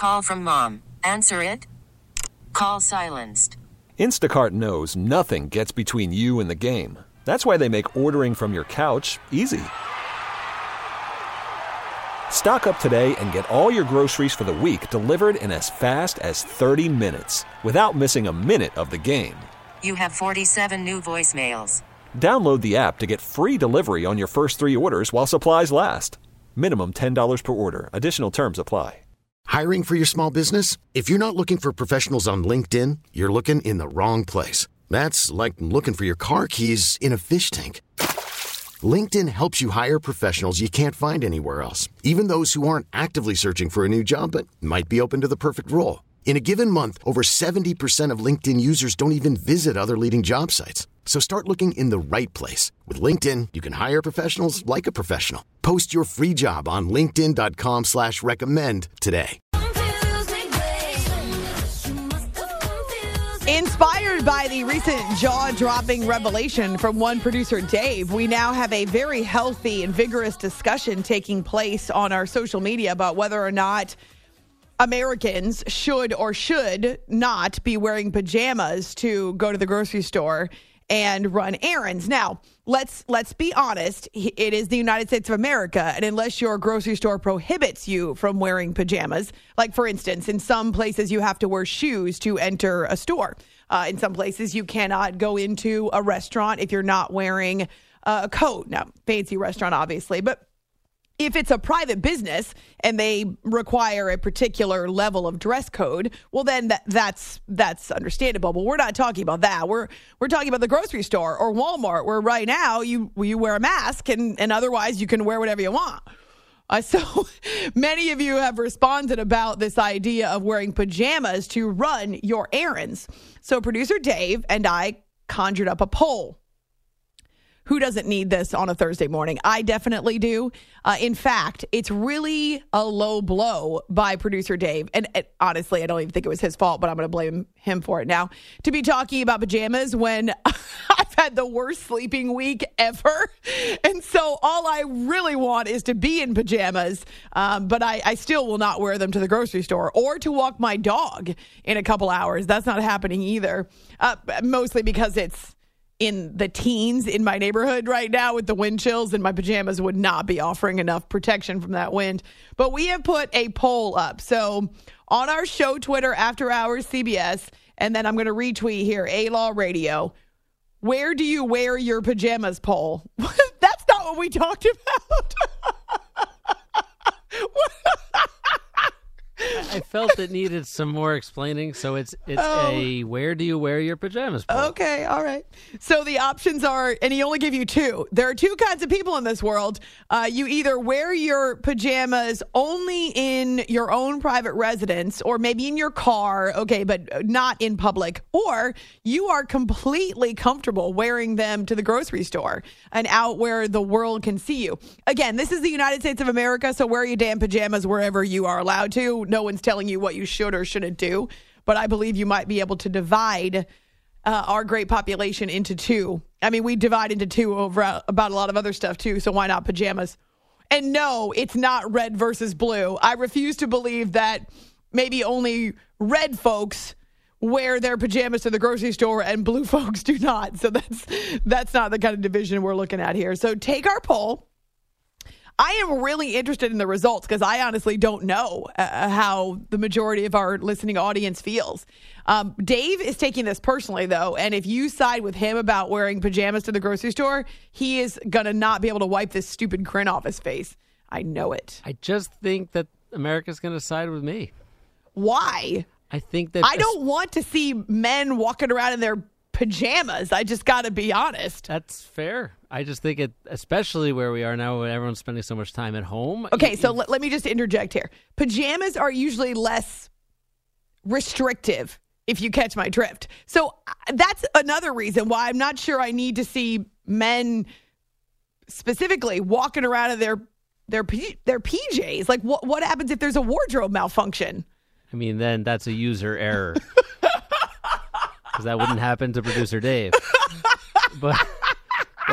Call from mom. Answer it. Call silenced. Instacart knows nothing gets between you and the game. That's why they make ordering from your couch easy. Stock up today and get all your groceries for the week delivered in as fast as 30 minutes without missing a minute of the game. You have 47 new voicemails. Download the app to get free delivery on your first 3 orders while supplies last. Minimum $10 per order. Additional terms apply. Hiring for your small business? If you're not looking for professionals on LinkedIn, you're looking in the wrong place. That's like looking for your car keys in a fish tank. LinkedIn helps you hire professionals you can't find anywhere else, even those who aren't actively searching for a new job but might be open to the perfect role. In a given month, over 70% of LinkedIn users don't even visit other leading job sites. So start looking in the right place. With LinkedIn, you can hire professionals like a professional. Post your free job on linkedin.com/recommend today. Inspired by the recent jaw-dropping revelation from one producer, Dave, we now have a very healthy and vigorous discussion taking place on our social media about whether or not Americans should or should not be wearing pajamas to go to the grocery store and run errands. Now, let's be honest. It is the United States of America, and unless your grocery store prohibits you from wearing pajamas, like, for instance, in some places you have to wear shoes to enter a store. In some places you cannot go into a restaurant if you're not wearing a coat. Now, fancy restaurant, obviously, but if it's a private business and they require a particular level of dress code, well, then that's understandable. But we're not talking about that. We're talking about the grocery store or Walmart, where right now you wear a mask and otherwise you can wear whatever you want. So many of you have responded about this idea of wearing pajamas to run your errands. So producer Dave and I conjured up a poll. Who doesn't need this on a Thursday morning? I definitely do. In fact, it's really a low blow by producer Dave. And honestly, I don't even think it was his fault, but I'm going to blame him for it now. To be talking about pajamas when I've had the worst sleeping week ever. And so all I really want is to be in pajamas. But I still will not wear them to the grocery store or to walk my dog in a couple hours. That's not happening either. Mostly because it's in the teens in my neighborhood right now with the wind chills, and my pajamas would not be offering enough protection from that wind. But we have put a poll up. So on our show Twitter, After Hours CBS, and then I'm going to retweet here, A-Law Radio, where do you wear your pajamas poll? That's not what we talked about. I felt it needed some more explaining, so it's a where do you wear your pajamas poll. Okay, all right. So the options are, and he only gave you 2. There are 2 kinds of people in this world. You either wear your pajamas only in your own private residence or maybe in your car, okay, but not in public, or you are completely comfortable wearing them to the grocery store and out where the world can see you. Again, this is the United States of America, so wear your damn pajamas wherever you are allowed to. No one's telling you what you should or shouldn't do, but I believe you might be able to divide our great population into 2. I mean, we divide into 2 over about a lot of other stuff too, so why not pajamas? And no, it's not red versus blue. I refuse to believe that maybe only red folks wear their pajamas to the grocery store and blue folks do not. So that's not the kind of division we're looking at here. So take our poll. I am really interested in the results because I honestly don't know how the majority of our listening audience feels. Dave is taking this personally, though, and if you side with him about wearing pajamas to the grocery store, he is going to not be able to wipe this stupid grin off his face. I know it. I just think that America's going to side with me. Why? I think that I don't want to see men walking around in their pajamas. I just got to be honest. That's fair. I just think it, especially where we are now, when everyone's spending so much time at home. Okay, so let me just interject here. Pajamas are usually less restrictive, if you catch my drift. So that's another reason why I'm not sure I need to see men specifically walking around in their PJs. Like, what happens if there's a wardrobe malfunction? I mean, then that's a user error. Because that wouldn't happen to producer Dave. But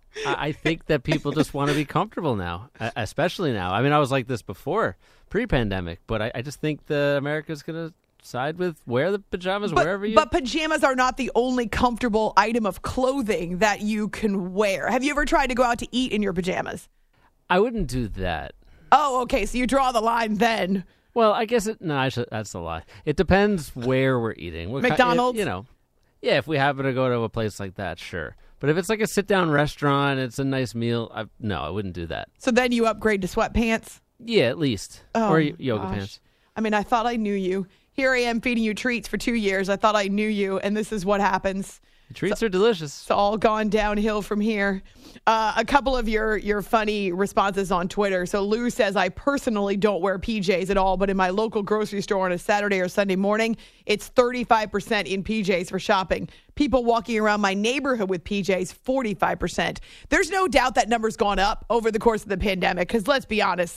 I think that people just want to be comfortable now, especially now. I mean, I was like this before, pre-pandemic, but I just think America's going to side with wear the pajamas wherever you... But pajamas are not the only comfortable item of clothing that you can wear. Have you ever tried to go out to eat in your pajamas? I wouldn't do that. Oh, okay, so you draw the line then. Well, I guess that's a lie. It depends where we're eating. McDonald's? Yeah, if we happen to go to a place like that, sure. But if it's like a sit-down restaurant, it's a nice meal, I wouldn't do that. So then you upgrade to sweatpants? Yeah, at least. Or yoga pants. I mean, I thought I knew you. Here I am feeding you treats for 2 years. I thought I knew you, and this is what happens. The treats are delicious. It's all gone downhill from here. A couple of your funny responses on Twitter. So Lou says, I personally don't wear PJs at all, but in my local grocery store on a Saturday or Sunday morning, it's 35% in PJs for shopping. People walking around my neighborhood with PJs, 45%. There's no doubt that number's gone up over the course of the pandemic, because let's be honest,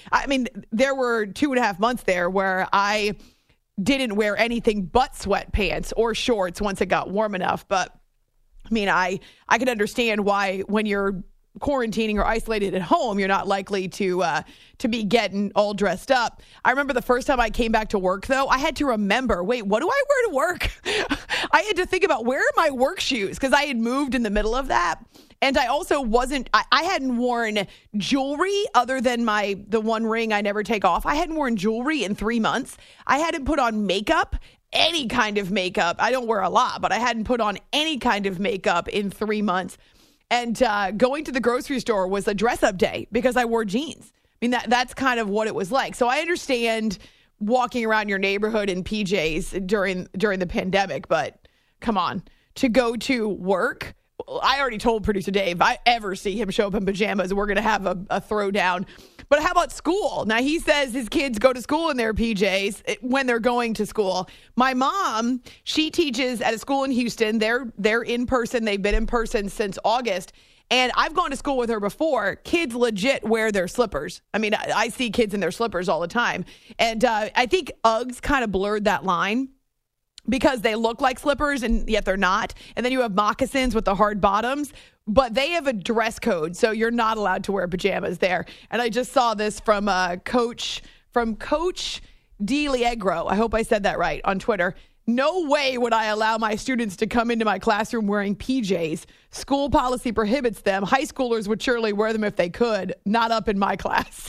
there were 2.5 months there where I didn't wear anything but sweatpants or shorts once it got warm enough. But I mean, I can understand why when you're quarantining or isolated at home, you're not likely to be getting all dressed up. I remember the first time I came back to work, though, I had to remember, wait, what do I wear to work? I had to think about, where are my work shoes? Because I had moved in the middle of that. And I also I hadn't worn jewelry other than the one ring I never take off. I hadn't worn jewelry in 3 months. I hadn't put on makeup, any kind of makeup. I don't wear a lot, but I hadn't put on any kind of makeup in 3 months. And going to the grocery store was a dress-up day because I wore jeans. I mean, that's kind of what it was like. So I understand walking around your neighborhood in PJs during the pandemic, but come on, to go to work. I already told producer Dave, if I ever see him show up in pajamas, we're going to have a throwdown. But how about school? Now, he says his kids go to school in their PJs when they're going to school. My mom, she teaches at a school in Houston. They're in person. They've been in person since August. And I've gone to school with her before. Kids legit wear their slippers. I mean, I see kids in their slippers all the time. And I think Uggs kind of blurred that line, because they look like slippers and yet they're not. And then you have moccasins with the hard bottoms, but they have a dress code, so you're not allowed to wear pajamas there. And I just saw this from Coach DiLiegro. I hope I said that right on Twitter. No way would I allow my students to come into my classroom wearing PJs. School policy prohibits them. High schoolers would surely wear them if they could. Not up in my class.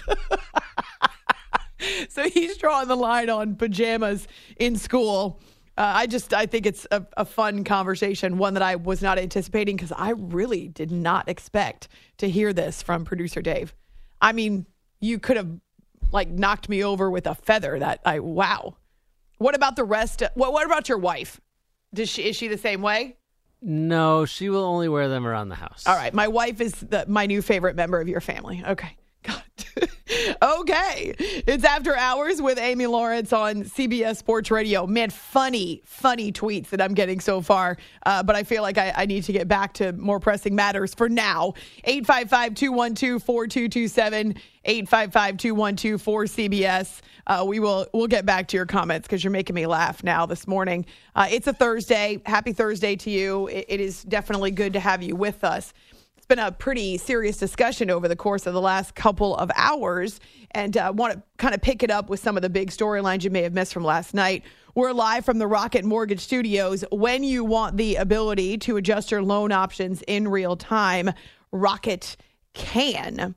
So he's drawing the line on pajamas in school. I think it's a fun conversation, one that I was not anticipating, because I really did not expect to hear this from producer Dave. I mean, you could have knocked me over with a feather. Wow. What about the rest? What about your wife? Is she the same way? No, she will only wear them around the house. All right. My wife is my new favorite member of your family. Okay. God. Okay. It's After Hours with Amy Lawrence on CBS Sports Radio. Man, funny tweets that I'm getting so far. But I feel like I need to get back to more pressing matters for now. 855-212-4227, 855-212-4CBS. We'll get back to your comments because you're making me laugh now this morning. It's a Thursday. Happy Thursday to you. It is definitely good to have you with us. It's been a pretty serious discussion over the course of the last couple of hours, and I want to kind of pick it up with some of the big storylines you may have missed from last night. We're live from the Rocket Mortgage Studios. When you want the ability to adjust your loan options in real time, Rocket can.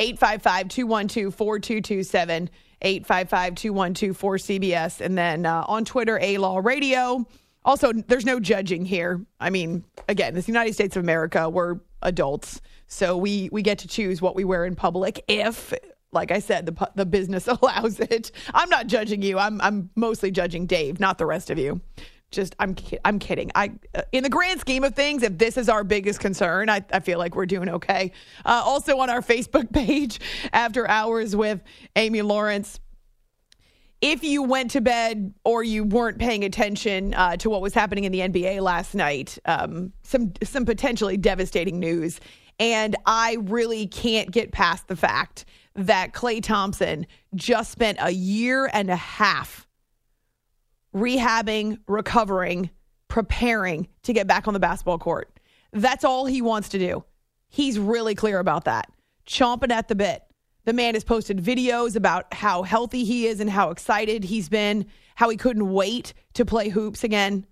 855-212-4227, 855-212-4CBS, and then on Twitter, A-Law Radio. Also, there's no judging here. I mean, again, this is the United States of America. We're adults, so we get to choose what we wear in public if, like I said, the business allows it. I'm not judging you. I'm mostly judging Dave, not the rest of you. Just I'm kidding. In the grand scheme of things, if this is our biggest concern, I feel like we're doing okay. Also on our Facebook page, After Hours with Amy Lawrence. If you went to bed or you weren't paying attention to what was happening in the NBA last night, some potentially devastating news. And I really can't get past the fact that Klay Thompson just spent a year and a half rehabbing, recovering, preparing to get back on the basketball court. That's all he wants to do. He's really clear about that. Chomping at the bit. The man has posted videos about how healthy he is and how excited he's been, how he couldn't wait to play hoops again.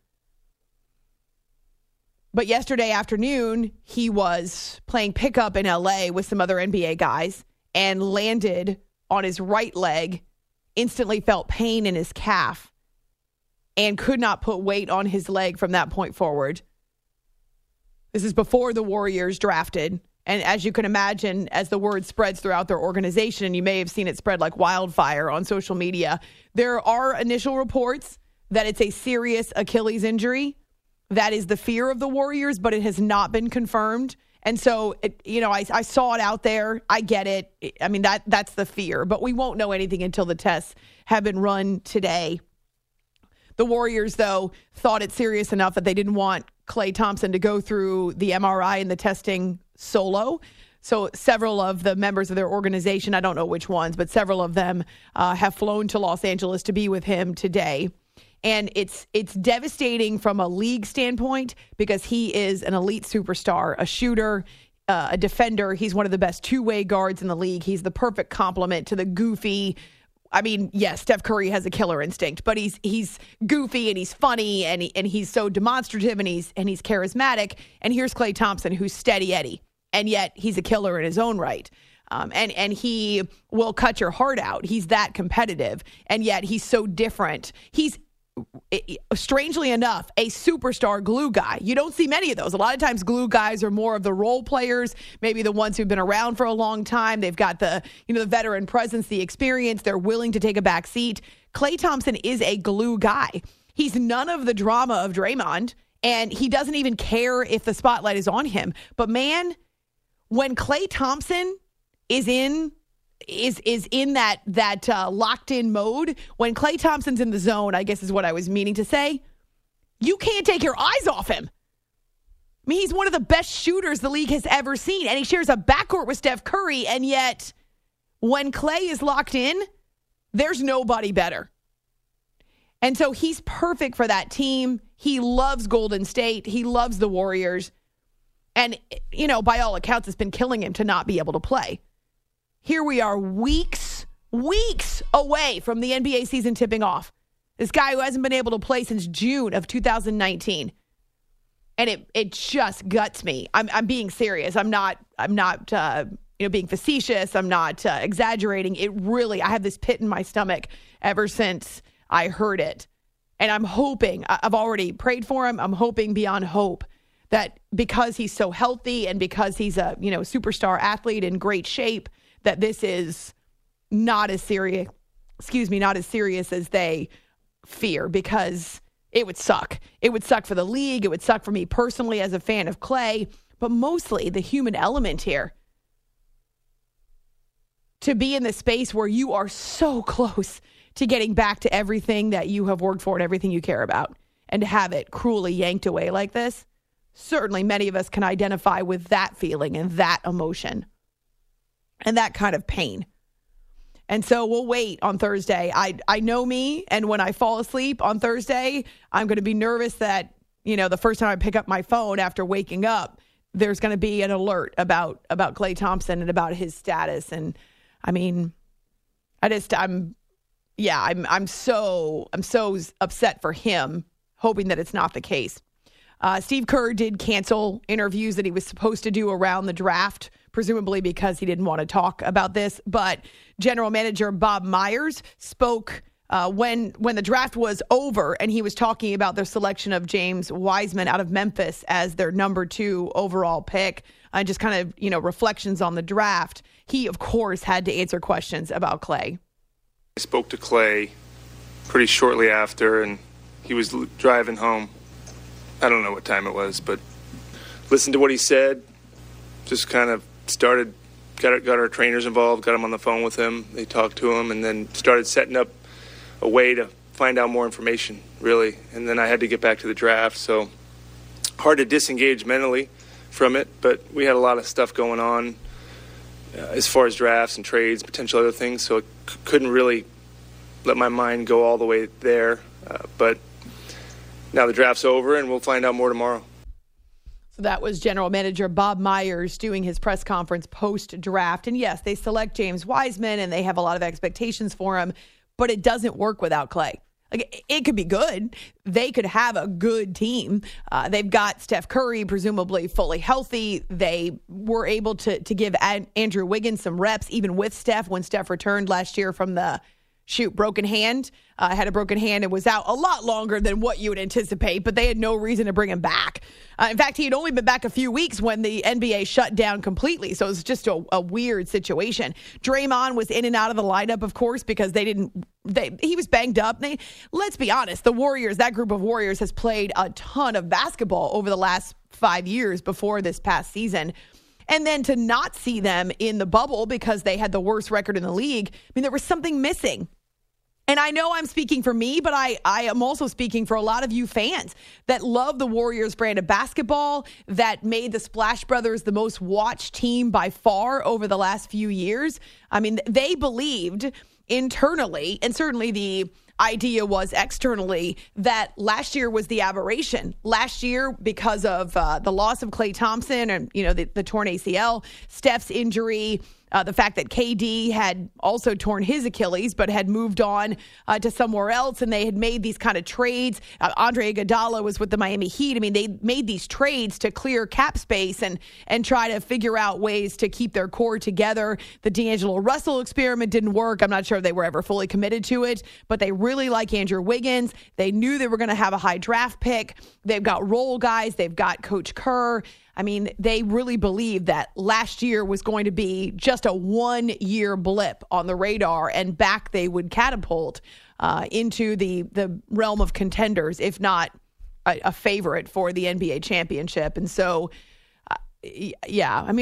But yesterday afternoon, he was playing pickup in LA with some other NBA guys and landed on his right leg, instantly felt pain in his calf, and could not put weight on his leg from that point forward. This is before the Warriors drafted. And as you can imagine, as the word spreads throughout their organization, and you may have seen it spread like wildfire on social media, there are initial reports that it's a serious Achilles injury. That is the fear of the Warriors, but it has not been confirmed. And so, I saw it out there. I get it. I mean, that's the fear. But we won't know anything until the tests have been run today. The Warriors, though, thought it serious enough that they didn't want Klay Thompson to go through the MRI and the testing solo. So several of the members of their organization, I don't know which ones, but several of them have flown to Los Angeles to be with him today. And it's devastating from a league standpoint because he is an elite superstar, a shooter, a defender. He's one of the best two-way guards in the league. He's the perfect complement to the goofy. I mean, yes, Steph Curry has a killer instinct, but he's goofy and he's funny and he's so demonstrative and he's charismatic. And here's Klay Thompson, who's steady Eddie, and yet he's a killer in his own right. And he will cut your heart out. He's that competitive, and yet he's so different. He's, strangely enough, a superstar glue guy. You don't see many of those. A lot of times glue guys are more of the role players, maybe the ones who've been around for a long time. They've got the veteran presence, the experience. They're willing to take a back seat. Klay Thompson is a glue guy. He's none of the drama of Draymond, and he doesn't even care if the spotlight is on him. But man, when Klay Thompson is in that locked in mode, when Klay Thompson's in the zone, I guess is what I was meaning to say, you can't take your eyes off him. I mean, he's one of the best shooters the league has ever seen, and he shares a backcourt with Steph Curry, and yet when Klay is locked in, there's nobody better. And so he's perfect for that team. He loves Golden State. He loves the Warriors. And, by all accounts, it's been killing him to not be able to play. Here we are weeks away from the NBA season tipping off. This guy who hasn't been able to play since June of 2019. And it just guts me. I'm being serious. I'm not being facetious. I'm not exaggerating. It really, I have this pit in my stomach ever since I heard it. And I'm hoping, I've already prayed for him. I'm hoping beyond hope that because he's so healthy and because he's a, superstar athlete in great shape, that this is not as serious as they fear, because it would suck. It would suck for the league. It would suck for me personally as a fan of Klay, but mostly the human element here. To be in the space where you are so close to getting back to everything that you have worked for and everything you care about, and to have it cruelly yanked away like this, certainly many of us can identify with that feeling and that emotion and that kind of pain. And so we'll wait on Thursday. I know me, and when I fall asleep on Thursday, I'm going to be nervous that, the first time I pick up my phone after waking up, there's going to be an alert about Klay Thompson and about his status. And I mean, I'm so upset for him, hoping that it's not the case. Steve Kerr did cancel interviews that he was supposed to do around the draft, presumably because he didn't want to talk about this. But general manager Bob Myers spoke when the draft was over, and he was talking about their selection of James Wiseman out of Memphis as their number 2 overall pick, and just kind of, reflections on the draft. He, of course, had to answer questions about Klay. I spoke to Klay pretty shortly after, and he was driving home. I don't know what time it was, but listened to what he said, just kind of got our trainers involved, got him on the phone with him. They talked to him, and then started setting up a way to find out more information, really. And then I had to get back to the draft, so hard to disengage mentally from it, but we had a lot of stuff going on as far as drafts and trades, potential other things, so I couldn't really let my mind go all the way there. But now the draft's over, and we'll find out more tomorrow. That was General Manager Bob Myers doing his press conference post-draft. And yes, they select James Wiseman and they have a lot of expectations for him, but it doesn't work without Clay. Like, it could be good. They could have a good team. They've got Steph Curry, presumably fully healthy. They were able to give Andrew Wiggins some reps, even with Steph, when Steph returned last year from the broken hand. Had a broken hand and was out a lot longer than what you would anticipate, but they had no reason to bring him back. In fact, he had only been back a few weeks when the NBA shut down completely, so it was just a weird situation. Draymond was in and out of the lineup, of course, because he was banged up. Let's be honest, the Warriors, that group of Warriors has played a ton of basketball over the last 5 years before this past season. And then to not see them in the bubble because they had the worst record in the league, I mean, there was something missing. And I know I'm speaking for me, but I am also speaking for a lot of you fans that love the Warriors brand of basketball, that made the Splash Brothers the most watched team by far over the last few years. I mean, they believed internally, and certainly the idea was externally, that last year was the aberration. Last year, because of the loss of Klay Thompson and, the torn ACL, Steph's injury, the fact that KD had also torn his Achilles but had moved on to somewhere else, and they had made these kind of trades. Andre Iguodala was with the Miami Heat. I mean, they made these trades to clear cap space and try to figure out ways to keep their core together. The D'Angelo Russell experiment didn't work. I'm not sure if they were ever fully committed to it, but they really like Andrew Wiggins. They knew they were going to have a high draft pick. They've got role guys. They've got Coach Kerr. I mean, they really believed that last year was going to be just a 1-year blip on the radar, and back they would catapult into the realm of contenders, if not a favorite for the NBA championship. And so, yeah, I mean,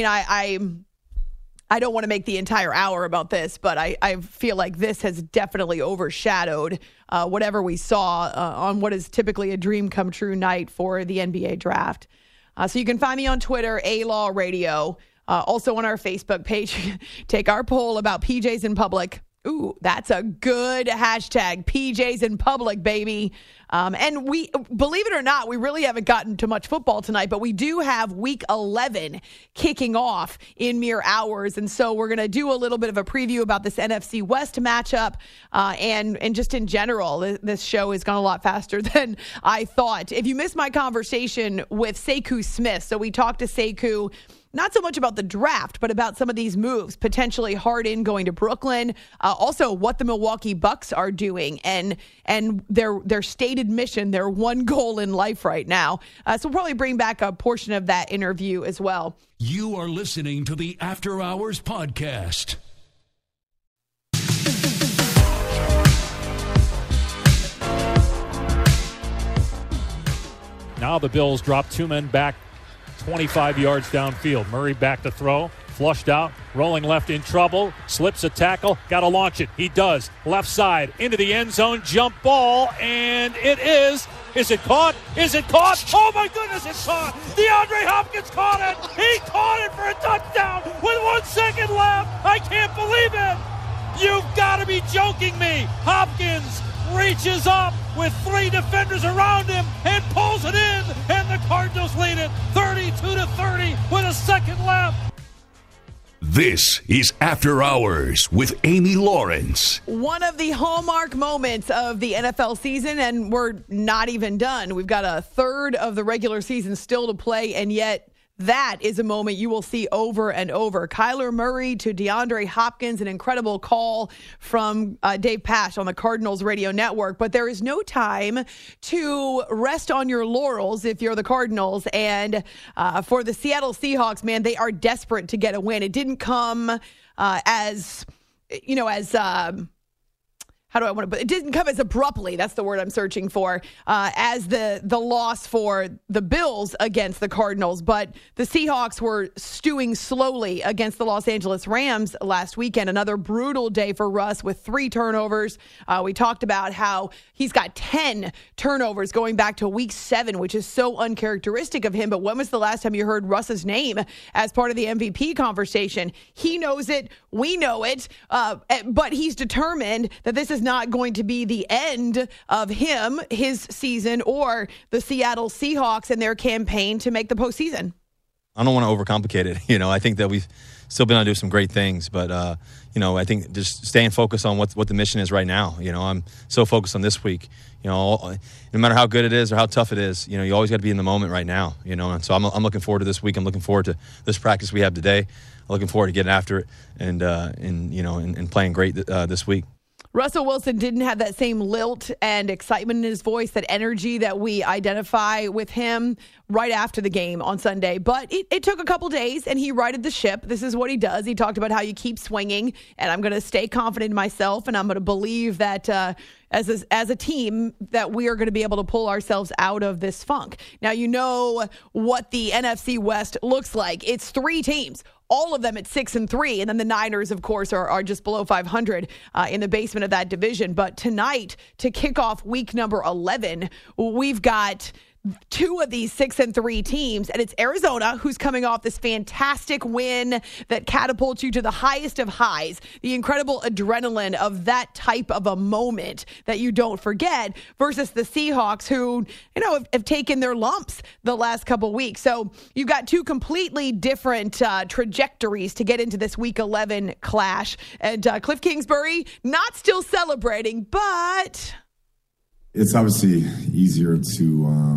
I don't want to make the entire hour about this, but I feel like this has definitely overshadowed whatever we saw on what is typically a dream come true night for the NBA draft. So you can find me on Twitter, A-Law Radio. Also on our Facebook page, take our poll about PJs in public. Ooh, that's a good hashtag, PJs in public, baby. And we, believe it or not, we really haven't gotten to much football tonight, but we do have week 11 kicking off in mere hours. And so we're going to do a little bit of a preview about this NFC West matchup. And just in general, this show has gone a lot faster than I thought. If you missed my conversation with Sekou Smith, so we talked to Sekou, not so much about the draft, but about some of these moves, potentially Harden going to Brooklyn, also what the Milwaukee Bucks are doing and their stated mission, their one goal in life right now. So we'll probably bring back a portion of that interview as well. You are listening to the After Hours Podcast. Now the Bills drop 2 men back 25 yards downfield. Murray back to throw. Flushed out. Rolling left in trouble. Slips a tackle. Got to launch it. He does. Left side. Into the end zone. Jump ball. And it is. Is it caught? Is it caught? Oh, my goodness, it's caught. DeAndre Hopkins caught it. He caught it for a touchdown with 1 second left. I can't believe it. You've got to be joking me. Hopkins reaches up with 3 defenders around him and pulls it in, and the Cardinals lead it 32-30 with a second left. This is After Hours with Amy Lawrence. One of the hallmark moments of the NFL season, and we're not even done. We've got a third of the regular season still to play, and yet that is a moment you will see over and over. Kyler Murray to DeAndre Hopkins, an incredible call from Dave Pasch on the Cardinals radio network. But there is no time to rest on your laurels if you're the Cardinals. And for the Seattle Seahawks, man, they are desperate to get a win. It didn't come but it didn't come as abruptly, that's the word I'm searching for, as the loss for the Bills against the Cardinals. But the Seahawks were stewing slowly against the Los Angeles Rams last weekend. Another brutal day for Russ with 3 turnovers. We talked about how he's got 10 turnovers going back to week 7, which is so uncharacteristic of him. But when was the last time you heard Russ's name as part of the MVP conversation? He knows it. We know it. But he's determined that this is is not going to be the end of him, his season, or the Seattle Seahawks and their campaign to make the postseason. I don't want to overcomplicate it. I think that we've still been able to do some great things, but I think just staying focused on what the mission is right now. I'm so focused on this week. No matter how good it is or how tough it is, you always got to be in the moment right now. And so I'm looking forward to this week. I'm looking forward to this practice we have today. I'm looking forward to getting after it and playing great this week. Russell Wilson didn't have that same lilt and excitement in his voice, that energy that we identify with him right after the game on Sunday. But it took a couple days, and he righted the ship. This is what he does. He talked about how you keep swinging, and I'm going to stay confident in myself, and I'm going to believe that as a team that we are going to be able to pull ourselves out of this funk. Now, you know what the NFC West looks like. It's 3 teams. All of them at 6-3, and then the Niners, of course, are just below 500 in the basement of that division. But tonight, to kick off week number 11, we've got 2 of these 6-3 teams, and it's Arizona, who's coming off this fantastic win that catapults you to the highest of highs, the incredible adrenaline of that type of a moment that you don't forget, versus the Seahawks, who have taken their lumps the last couple weeks. So you've got 2 completely different trajectories to get into this Week 11 clash. And Cliff Kingsbury not still celebrating, but it's obviously easier to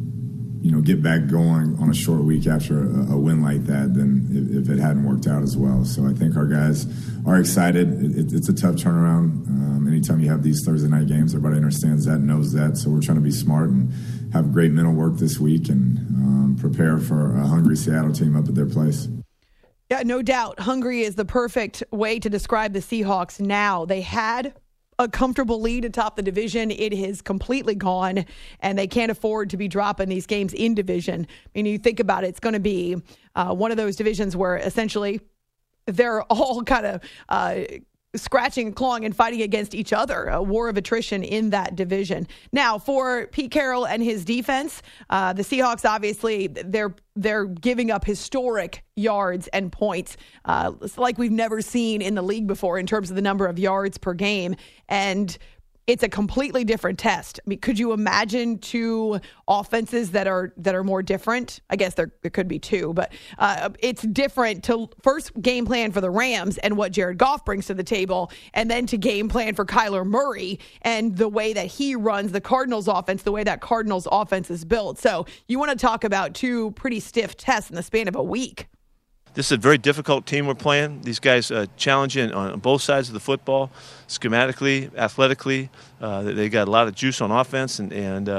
get back going on a short week after a win like that than if it hadn't worked out as well. So I think our guys are excited. It's a tough turnaround. Anytime you have these Thursday night games, everybody understands that and knows that. So we're trying to be smart and have great mental work this week and prepare for a hungry Seattle team up at their place. Yeah, no doubt. Hungry is the perfect way to describe the Seahawks now. They had a comfortable lead atop the division. It is completely gone, and they can't afford to be dropping these games in division. I mean, you think about it, it's going to be one of those divisions where essentially they're all kind of scratching and clawing and fighting against each other, a war of attrition in that division. Now, for Pete Carroll and his defense, the Seahawks, obviously, they're giving up historic yards and points. It's like we've never seen in the league before in terms of the number of yards per game. And it's a completely different test. I mean, could you imagine 2 offenses that are more different? I guess there could be 2, but it's different to first game plan for the Rams and what Jared Goff brings to the table, and then to game plan for Kyler Murray and the way that he runs the Cardinals offense, the way that Cardinals offense is built. So you want to talk about 2 pretty stiff tests in the span of a week. This is a very difficult team we're playing. These guys challenge you on both sides of the football, schematically, athletically. They got a lot of juice on offense, and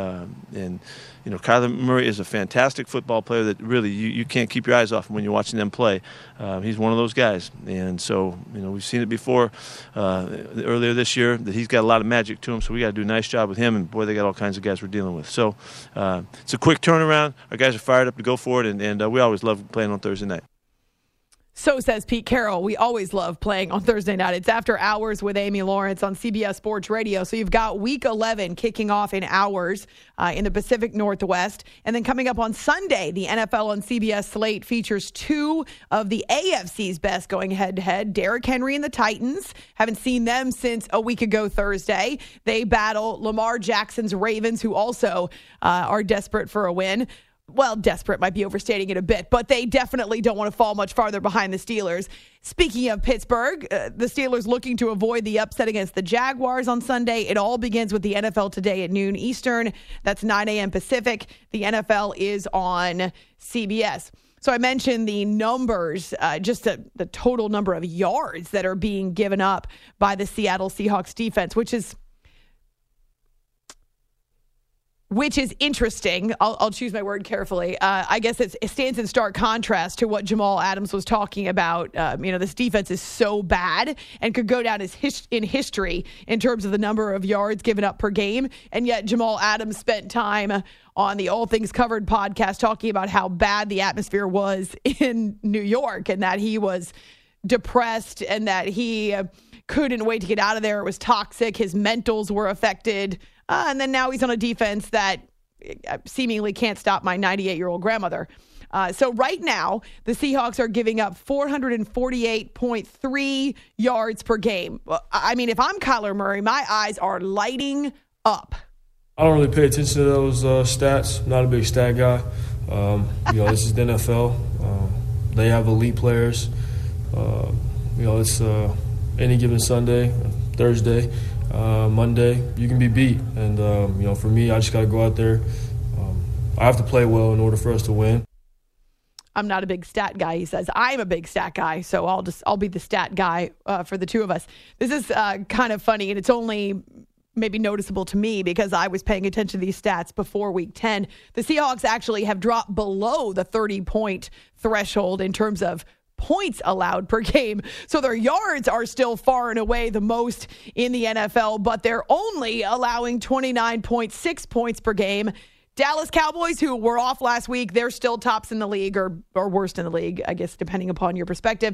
Kyler Murray is a fantastic football player that really you can't keep your eyes off him when you're watching them play. He's one of those guys, and so we've seen it before earlier this year that he's got a lot of magic to him. So we got to do a nice job with him, and boy, they got all kinds of guys we're dealing with. So it's a quick turnaround. Our guys are fired up to go for it, and we always love playing on Thursday night. So says Pete Carroll. We always love playing on Thursday night. It's After Hours with Amy Lawrence on CBS Sports Radio. So you've got Week 11 kicking off in hours in the Pacific Northwest. And then coming up on Sunday, the NFL on CBS slate features 2 of the AFC's best going head-to-head. Derrick Henry and the Titans. Haven't seen them since a week ago Thursday. They battle Lamar Jackson's Ravens, who also are desperate for a win. Well, desperate might be overstating it a bit, but they definitely don't want to fall much farther behind the Steelers. Speaking of Pittsburgh, the Steelers looking to avoid the upset against the Jaguars on Sunday. It all begins with the NFL Today at noon Eastern. That's 9 a.m. Pacific. The NFL is on CBS. So I mentioned the numbers, just the total number of yards that are being given up by the Seattle Seahawks defense, which is interesting. I'll choose my word carefully. I guess it stands in stark contrast to what Jamal Adams was talking about. This defense is so bad and could go down in history in terms of the number of yards given up per game. And yet Jamal Adams spent time on the All Things Covered podcast talking about how bad the atmosphere was in New York and that he was depressed and that he couldn't wait to get out of there. It was toxic. His mentals were affected. And then now he's on a defense that seemingly can't stop my 98-year-old grandmother. So right now, the Seahawks are giving up 448.3 yards per game. I mean, if I'm Kyler Murray, my eyes are lighting up. I don't really pay attention to those stats. I'm not a big stat guy. This is the NFL. They have elite players. It's any given Sunday, Thursday, Monday, you can be beat. And, for me, I just got to go out there. I have to play well in order for us to win. I'm not a big stat guy, he says. I'm a big stat guy, so I'll be the stat guy for the two of us. This is kind of funny, and it's only maybe noticeable to me because I was paying attention to these stats before Week 10. The Seahawks actually have dropped below the 30-point threshold in terms of points allowed per game. So their yards are still far and away the most in the NFL, but they're only allowing 29.6 points per game. Dallas Cowboys, who were off last week, they're still tops in the league or worst in the league, I guess, depending upon your perspective,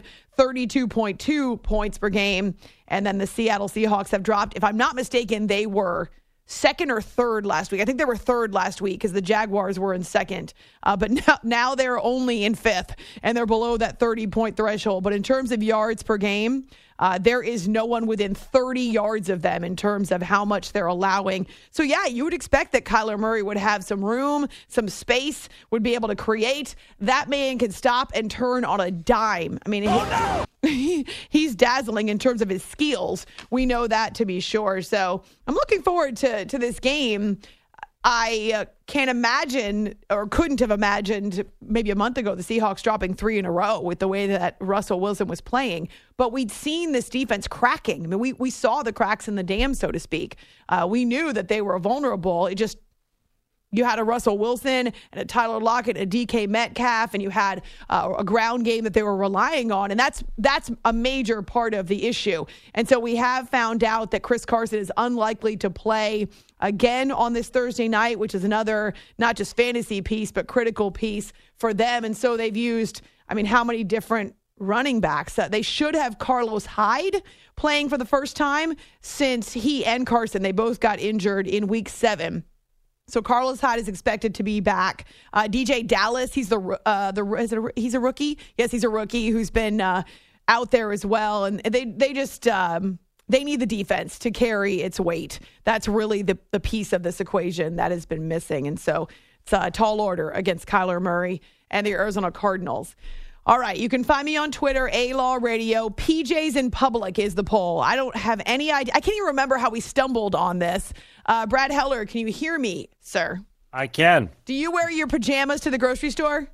32.2 points per game. And then the Seattle Seahawks have dropped. If I'm not mistaken, they were second or third last week. I think they were third last week because the Jaguars were in second. But now they're only in fifth, and they're below that 30-point threshold. But in terms of yards per game, there is no one within 30 yards of them in terms of how much they're allowing. So, yeah, you would expect that Kyler Murray would have some room, some space, would be able to create. That man can stop and turn on a dime. I mean, he's dazzling in terms of his skills. We know that to be sure. So I'm looking forward to this game. I can't imagine or couldn't have imagined maybe a month ago the Seahawks dropping 3 in a row with the way that Russell Wilson was playing. But we'd seen this defense cracking. I mean, we saw the cracks in the dam, so to speak. We knew that they were vulnerable. You had a Russell Wilson and a Tyler Lockett, a DK Metcalf, and you had a ground game that they were relying on. And that's a major part of the issue. And so we have found out that Chris Carson is unlikely to play again on this Thursday night, which is another not just fantasy piece, but critical piece for them. And so they've used, how many different running backs? They should have Carlos Hyde playing for the first time since he and Carson, they both got injured in Week 7. So Carlos Hyde is expected to be back. DJ Dallas, he's he's a rookie. Yes, he's a rookie who's been out there as well. And they just they need the defense to carry its weight. That's really the piece of this equation that has been missing. And so it's a tall order against Kyler Murray and the Arizona Cardinals. All right, you can find me on Twitter, A-Law Radio. PJs in public is the poll. I don't have any idea. I can't even remember how we stumbled on this. Brad Heller, can you hear me, sir? I can. Do you wear your pajamas to the grocery store?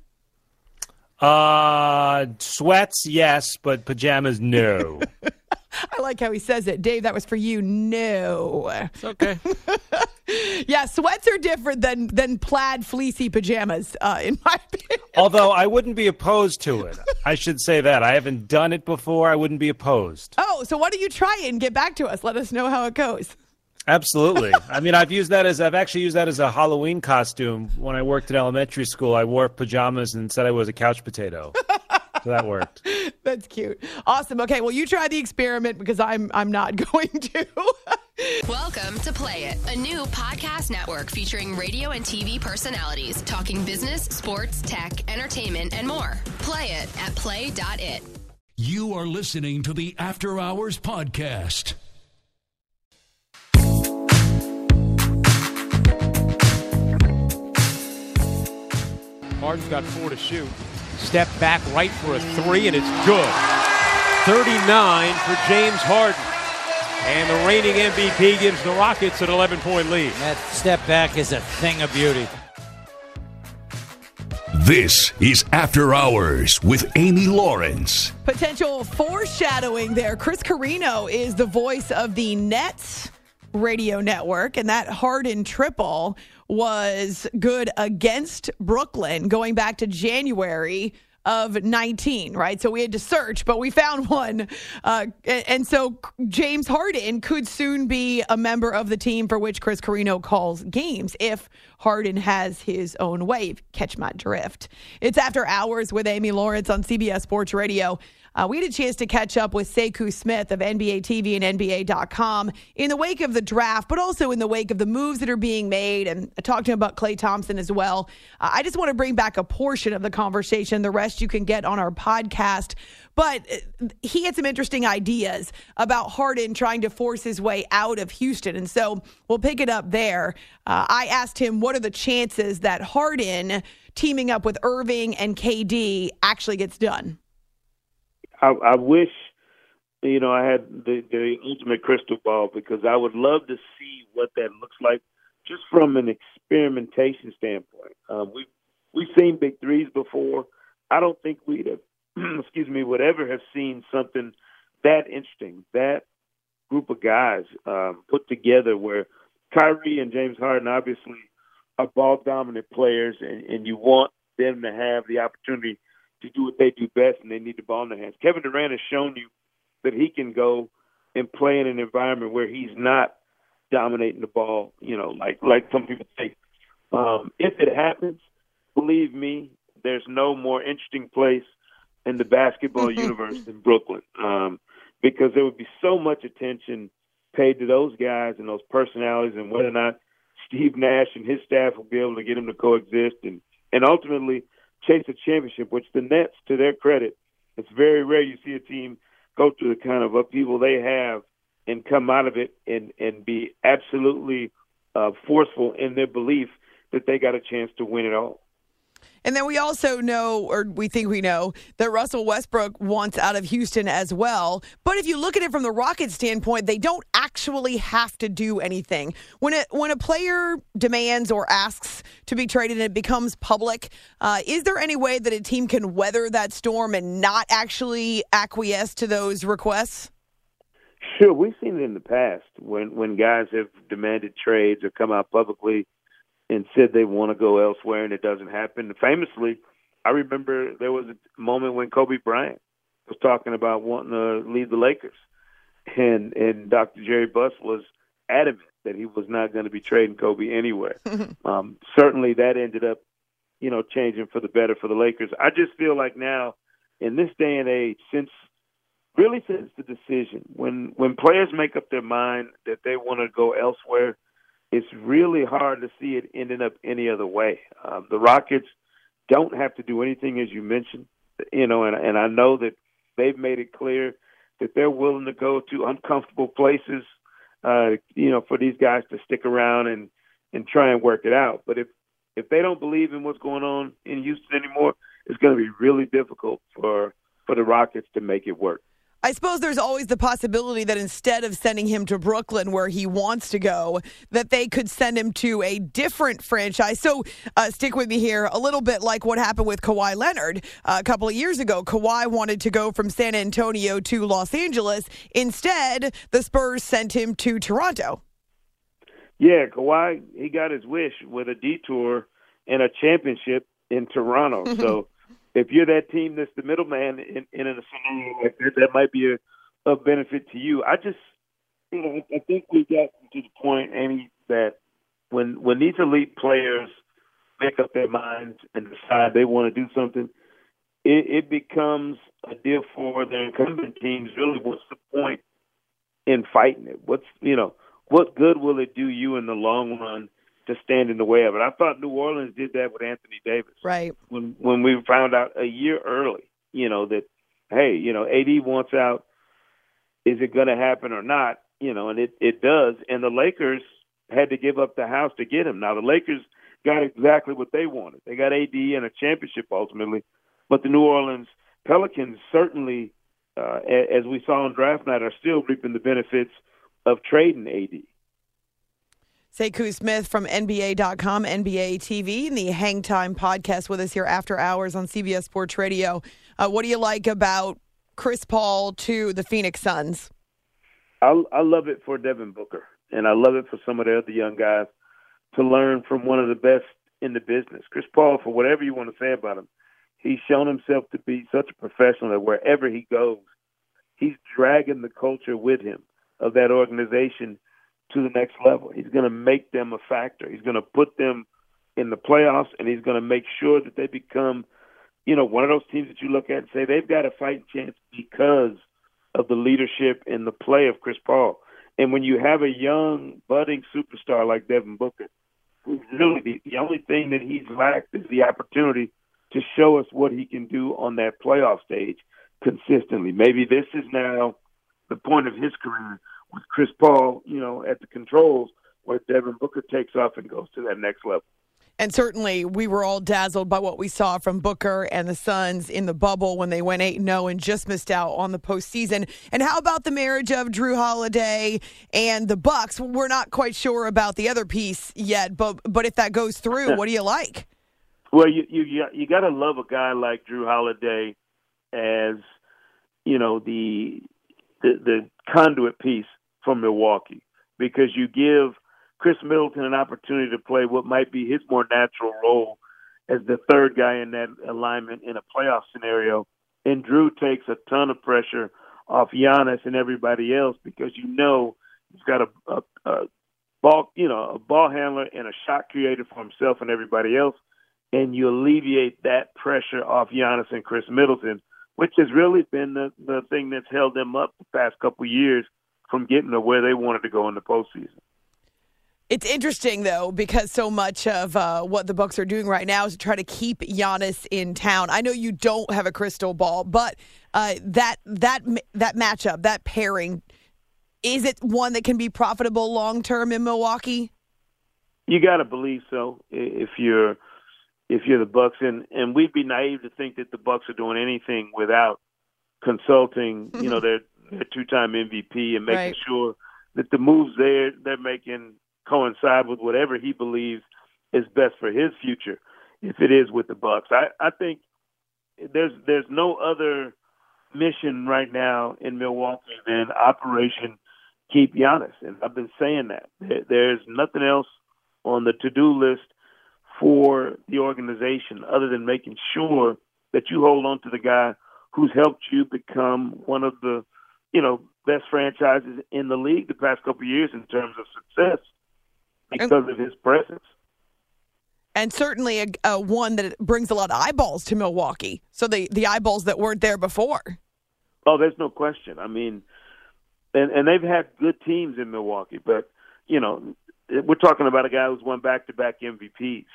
Sweats, yes, but pajamas, no. I like how he says it. Dave, that was for you. No. It's okay. Yeah, sweats are different than plaid fleecy pajamas, in my opinion. Although I wouldn't be opposed to it. I should say that. I haven't done it before. I wouldn't be opposed. Oh, so why don't you try it and get back to us? Let us know how it goes. Absolutely. I've actually used that as a Halloween costume. When I worked in elementary school, I wore pajamas and said I was a couch potato. So that worked. That's cute. Awesome. Okay, well, you try the experiment because I'm not going to. Welcome to Play It, a new podcast network featuring radio and TV personalities talking business, sports, tech, entertainment, and more. Play it at play.it. You are listening to the After Hours Podcast. Harden's got 4 to shoot. Step back right for a 3, and it's good. 39 for James Harden. And the reigning MVP gives the Rockets an 11-point lead. That step back is a thing of beauty. This is After Hours with Amy Lawrence. Potential foreshadowing there. Chris Carino is the voice of the Nets radio network, and that Harden triple was good against Brooklyn going back to January of 19, right? So we had to search, but we found one. And so James Harden could soon be a member of the team for which Chris Carrino calls games if Harden has his own way. Catch my drift. It's After Hours with Amy Lawrence on CBS Sports Radio. We had a chance to catch up with Sekou Smith of NBA TV and NBA.com in the wake of the draft, but also in the wake of the moves that are being made. And I talked to him about Klay Thompson as well. I just want to bring back a portion of the conversation. The rest you can get on our podcast. But he had some interesting ideas about Harden trying to force his way out of Houston. And so we'll pick it up there. I asked him, what are the chances that Harden teaming up with Irving and KD actually gets done? I wish, I had the ultimate crystal ball, because I would love to see what that looks like just from an experimentation standpoint. We've seen big threes before. I don't think we'd have, would ever have seen something that interesting, that group of guys put together, where Kyrie and James Harden obviously are ball-dominant players, and you want them to have the opportunity to do what they do best, and they need the ball in their hands. Kevin Durant has shown you that he can go and play in an environment where he's not dominating the ball, like some people think. If it happens, believe me, there's no more interesting place in the basketball universe than Brooklyn, because there would be so much attention paid to those guys and those personalities, and whether or not Steve Nash and his staff will be able to get them to coexist and ultimately chase a championship, which the Nets, to their credit, it's very rare you see a team go through the kind of upheaval they have and come out of it and be absolutely forceful in their belief that they got a chance to win it all. And then we also know, or we think we know, that Russell Westbrook wants out of Houston as well. But if you look at it from the Rockets' standpoint, they don't actually have to do anything. When a player demands or asks to be traded and it becomes public, is there any way that a team can weather that storm and not actually acquiesce to those requests? Sure. We've seen it in the past when guys have demanded trades or come out publicly and said they want to go elsewhere, and it doesn't happen. Famously, I remember there was a moment when Kobe Bryant was talking about wanting to leave the Lakers, and Dr. Jerry Buss was adamant that he was not going to be trading Kobe anywhere. Certainly that ended up, changing for the better for the Lakers. I just feel like now, in this day and age, since the decision, when players make up their mind that they want to go elsewhere, it's really hard to see it ending up any other way. The Rockets don't have to do anything, as you mentioned, and I know that they've made it clear that they're willing to go to uncomfortable places, for these guys to stick around and try and work it out. But if they don't believe in what's going on in Houston anymore, it's going to be really difficult for the Rockets to make it work. I suppose there's always the possibility that instead of sending him to Brooklyn where he wants to go, that they could send him to a different franchise. So stick with me here, a little bit like what happened with Kawhi Leonard a couple of years ago. Kawhi wanted to go from San Antonio to Los Angeles. Instead, the Spurs sent him to Toronto. Yeah, Kawhi, he got his wish with a detour and a championship in Toronto. So if you're that team that's the middleman in a scenario like that might be a benefit to you. I just, I think we got to the point, Amy, that when these elite players make up their minds and decide they want to do something, it becomes a deal for the incumbent teams. Really, what's the point in fighting it? What good will it do you in the long run to stand in the way of it? I thought New Orleans did that with Anthony Davis. Right. When we found out a year early, that, hey, AD wants out. Is it going to happen or not? And it does. And the Lakers had to give up the house to get him. Now, the Lakers got exactly what they wanted. They got AD and a championship ultimately. But the New Orleans Pelicans certainly, as we saw on draft night, are still reaping the benefits of trading AD. Sekou Smith from NBA.com, NBA TV, and the Hang Time podcast with us here after hours on CBS Sports Radio. What do you like about Chris Paul to the Phoenix Suns? I love it for Devin Booker, and I love it for some of the other young guys to learn from one of the best in the business. Chris Paul, for whatever you want to say about him, He's shown himself to be such a professional that wherever he goes, he's dragging the culture with him of that organization to the next level. He's going to make them a factor. He's going to put them in the playoffs, and he's going to make sure that they become, one of those teams that you look at and say they've got a fighting chance because of the leadership and the play of Chris Paul. And when you have a young, budding superstar like Devin Booker, who's really the only thing that he's lacked is the opportunity to show us what he can do on that playoff stage consistently. Maybe this is now the point of his career with Chris Paul, at the controls, where Devin Booker takes off and goes to that next level. And certainly we were all dazzled by what we saw from Booker and the Suns in the bubble when they went 8-0 and just missed out on the postseason. And how about the marriage of Jrue Holiday and the Bucks? We're not quite sure about the other piece yet, but if that goes through, what do you like? Well, you got to love a guy like Jrue Holiday as, the conduit piece from Milwaukee, because you give Chris Middleton an opportunity to play what might be his more natural role as the third guy in that alignment in a playoff scenario. And Jrue takes a ton of pressure off Giannis and everybody else because he's got a ball handler and a shot creator for himself and everybody else. And you alleviate that pressure off Giannis and Chris Middleton, which has really been the thing that's held them up the past couple of years from getting to where they wanted to go in the postseason. It's interesting, though, because so much of what the Bucks are doing right now is to try to keep Giannis in town. I know you don't have a crystal ball, but that matchup, that pairing, is it one that can be profitable long-term in Milwaukee? You got to believe so if you're the Bucks. And we'd be naive to think that the Bucks are doing anything without consulting, their two-time MVP and making sure that the moves they're making coincide with whatever he believes is best for his future, if it is with the Bucks. I think there's no other mission right now in Milwaukee than Operation Keep Giannis, and I've been saying that. There's nothing else on the to-do list for the organization other than making sure that you hold on to the guy who's helped you become one of the, best franchises in the league the past couple of years in terms of success because of his presence. And certainly a one that brings a lot of eyeballs to Milwaukee. So the eyeballs that weren't there before. Oh, there's no question. I mean, and they've had good teams in Milwaukee, but, we're talking about a guy who's won back-to-back MVPs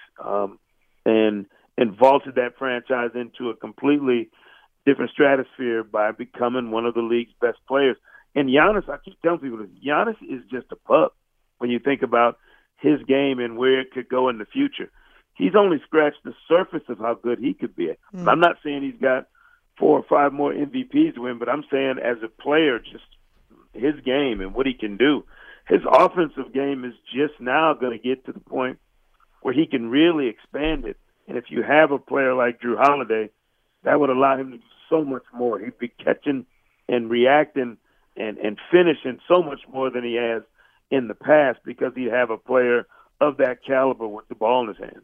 and vaulted that franchise into a completely different stratosphere by becoming one of the league's best players. And Giannis, I keep telling people, Giannis is just a pup when you think about his game and where it could go in the future. He's only scratched the surface of how good he could be. I'm not saying he's got 4 or 5 more MVPs to win, but I'm saying as a player, just his game and what he can do. His offensive game is just now going to get to the point where he can really expand it. And if you have a player like Jrue Holiday, that would allow him to do so much more. He'd be catching and reacting and finishing so much more than he has in the past because he'd have a player of that caliber with the ball in his hands.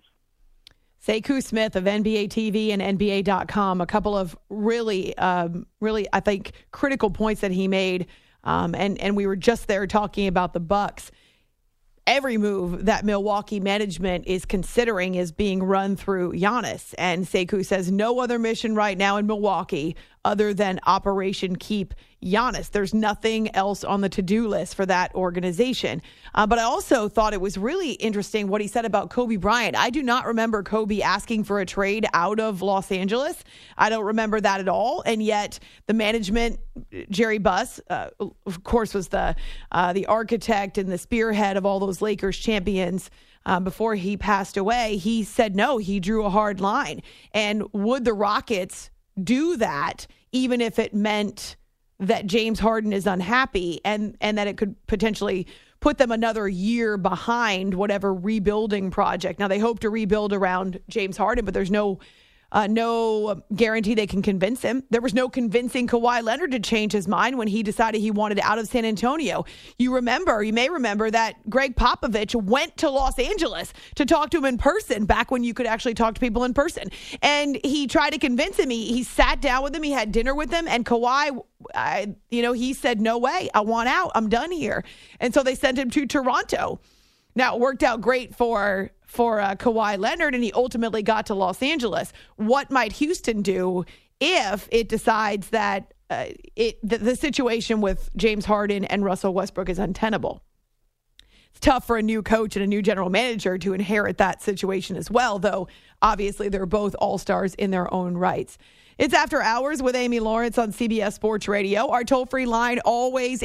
Sekou Smith of NBA TV and NBA.com, a couple of really, I think, critical points that he made. And we were just there talking about the Bucks. Every move that Milwaukee management is considering is being run through Giannis. And Sekou says no other mission right now in Milwaukee other than Operation Keep Giannis. There's nothing else on the to-do list for that organization. But I also thought it was really interesting what he said about Kobe Bryant. I do not remember Kobe asking for a trade out of Los Angeles. I don't remember that at all. And yet the management, Jerry Buss, of course, was the architect and the spearhead of all those Lakers champions. Before he passed away, he said no, he drew a hard line. And would the Rockets do that even if it meant that James Harden is unhappy and that it could potentially put them another year behind whatever rebuilding project? Now, they hope to rebuild around James Harden, but there's no No guarantee they can convince him. There was no convincing Kawhi Leonard to change his mind when he decided he wanted out of San Antonio. You may remember that Greg Popovich went to Los Angeles to talk to him in person back when you could actually talk to people in person. And he tried to convince him. He sat down with him. He had dinner with him. And Kawhi, he said, no way. I want out. I'm done here. And so they sent him to Toronto. Now, it worked out great for Kawhi Leonard, and he ultimately got to Los Angeles. What might Houston do if it decides that the situation with James Harden and Russell Westbrook is untenable? It's tough for a new coach and a new general manager to inherit that situation as well, though obviously they're both all-stars in their own rights. It's After Hours with Amy Lawrence on CBS Sports Radio. Our toll-free line, always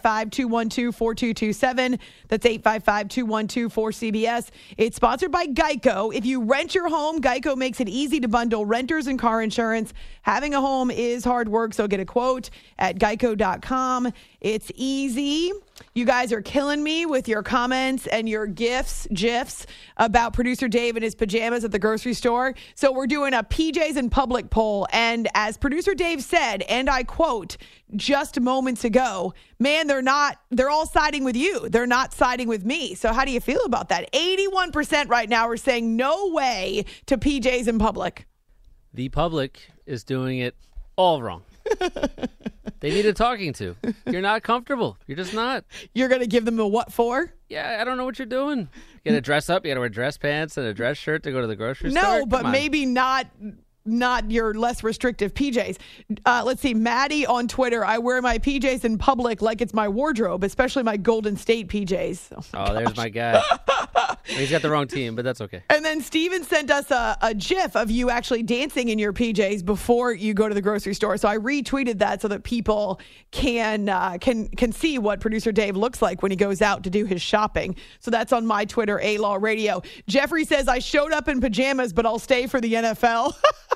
855-212-4227. That's 855-212-4CBS. It's sponsored by Geico. If you rent your home, Geico makes it easy to bundle renters and car insurance. Having a home is hard work, so get a quote at geico.com. It's easy. You guys are killing me with your comments and your GIFs about producer Dave and his pajamas at the grocery store. So we're doing a PJs in public poll. And as producer Dave said, and I quote, just moments ago, man, they're all siding with you. They're not siding with me. So how do you feel about that? 81% right now are saying no way to PJs in public. The public is doing it all wrong. They need a talking to. You're not comfortable. You're just not. You're going to give them a what for? Yeah, I don't know what you're doing. You got to dress up. You got to wear dress pants and a dress shirt to go to the grocery store? No, but maybe not your less restrictive PJs. Let's see. Maddie on Twitter, I wear my PJs in public like it's my wardrobe, especially my Golden State PJs. Oh, there's my guy. He's got the wrong team, but that's okay. And then Steven sent us a GIF of you actually dancing in your PJs before you go to the grocery store. So I retweeted that so that people can see what producer Dave looks like when he goes out to do his shopping. So that's on my Twitter, A-Law Radio. Jeffrey says, I showed up in pajamas, but I'll stay for the NFL.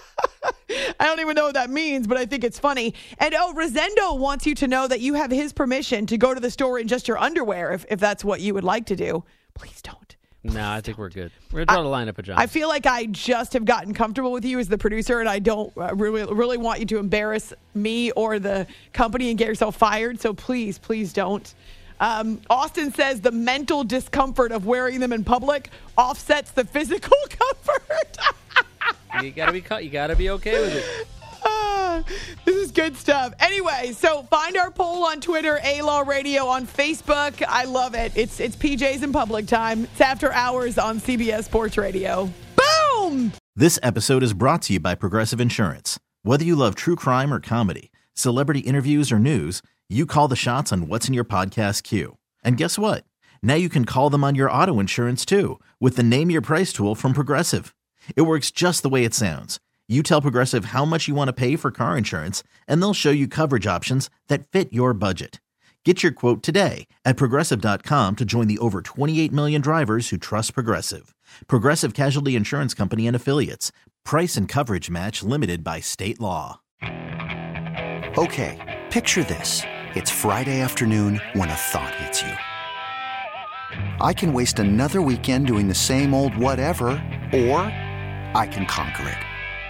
I don't even know what that means, but I think it's funny. And Rosendo wants you to know that you have his permission to go to the store in just your underwear if that's what you would like to do. Please don't. No, I think we're good. We're going to draw the line of pajamas. I feel like I just have gotten comfortable with you as the producer, and I don't really want you to embarrass me or the company and get yourself fired. So please, please don't. Austin says the mental discomfort of wearing them in public offsets the physical comfort. You gotta be okay with it. This is good stuff. Anyway, so find our poll on Twitter, A-Law Radio on Facebook. I love it. It's PJs in public time. It's After Hours on CBS Sports Radio. Boom! This episode is brought to you by Progressive Insurance. Whether you love true crime or comedy, celebrity interviews or news, you call the shots on what's in your podcast queue. And guess what? Now you can call them on your auto insurance too with the Name Your Price tool from Progressive. It works just the way it sounds. You tell Progressive how much you want to pay for car insurance, and they'll show you coverage options that fit your budget. Get your quote today at Progressive.com to join the over 28 million drivers who trust Progressive. Progressive Casualty Insurance Company and Affiliates. Price and coverage match limited by state law. Okay, picture this. It's Friday afternoon when a thought hits you. I can waste another weekend doing the same old whatever, or I can conquer it.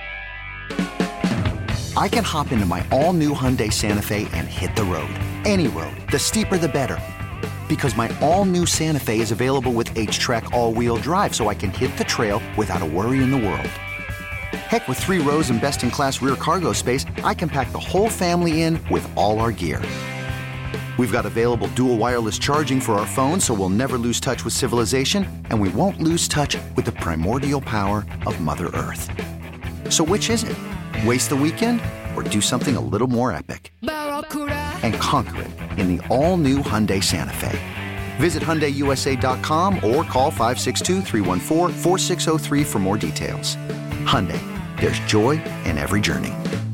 I can hop into my all-new Hyundai Santa Fe and hit the road. Any road. The steeper, the better. Because my all-new Santa Fe is available with H-Track all-wheel drive, so I can hit the trail without a worry in the world. Heck, with 3 rows and best-in-class rear cargo space, I can pack the whole family in with all our gear. We've got available dual wireless charging for our phones, so we'll never lose touch with civilization, and we won't lose touch with the primordial power of Mother Earth. So which is it? Waste the weekend or do something a little more epic? And conquer it in the all-new Hyundai Santa Fe. Visit HyundaiUSA.com or call 562-314-4603 for more details. Hyundai, there's joy in every journey.